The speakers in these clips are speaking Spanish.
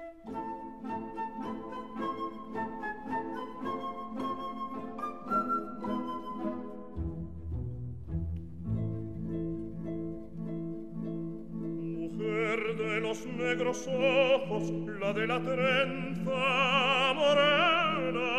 De los negros ojos, la de la trenza morena,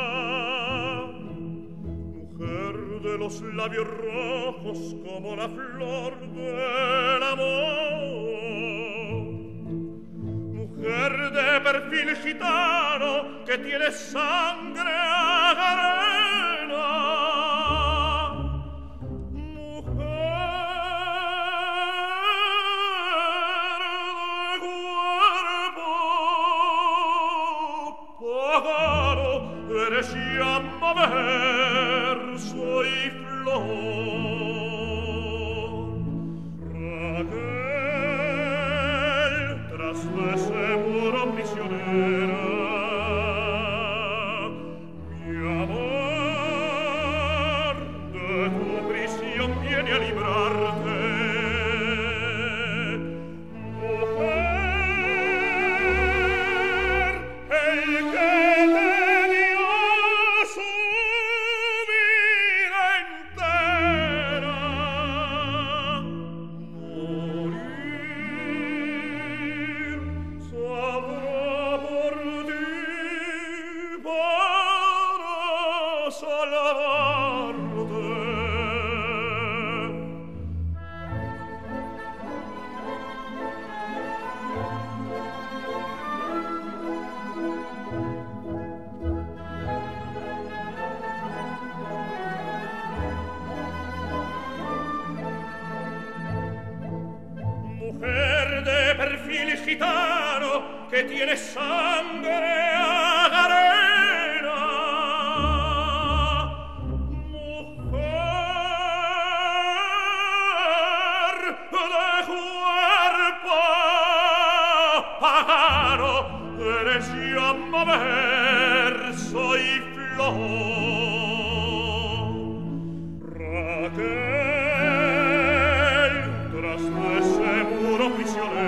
mujer de los labios rojos como la flor del amor, mujer de perfil gitano que tiene sangre arena. Eres llama, verso y flor. Raquel, tras de ese muro prisionera, mi amor de tu prisión viene a librarte. Mujer, el que mujer de perfil gitano que tiene sangre arena, mujer de cuerpo pájaro, eres llama, verso y flor. Raquel, tras de ese muro prisionero,